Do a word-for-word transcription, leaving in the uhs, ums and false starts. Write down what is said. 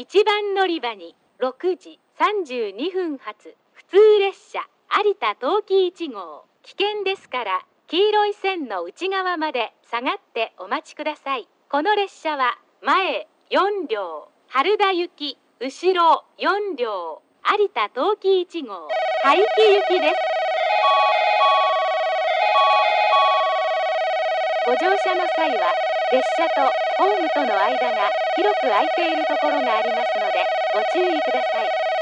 いちばん乗り場にろくじさんじゅうにふん発普通列車有田冬季いち号。危険ですから黄色い線の内側まで下がってお待ちください。この列車は前よんりょう、春田行き、後ろよんりょう、有田冬季いち号、廃棄行きです。ご乗車の際は列車とホームとの間が広く空いているところがありますのでご注意ください。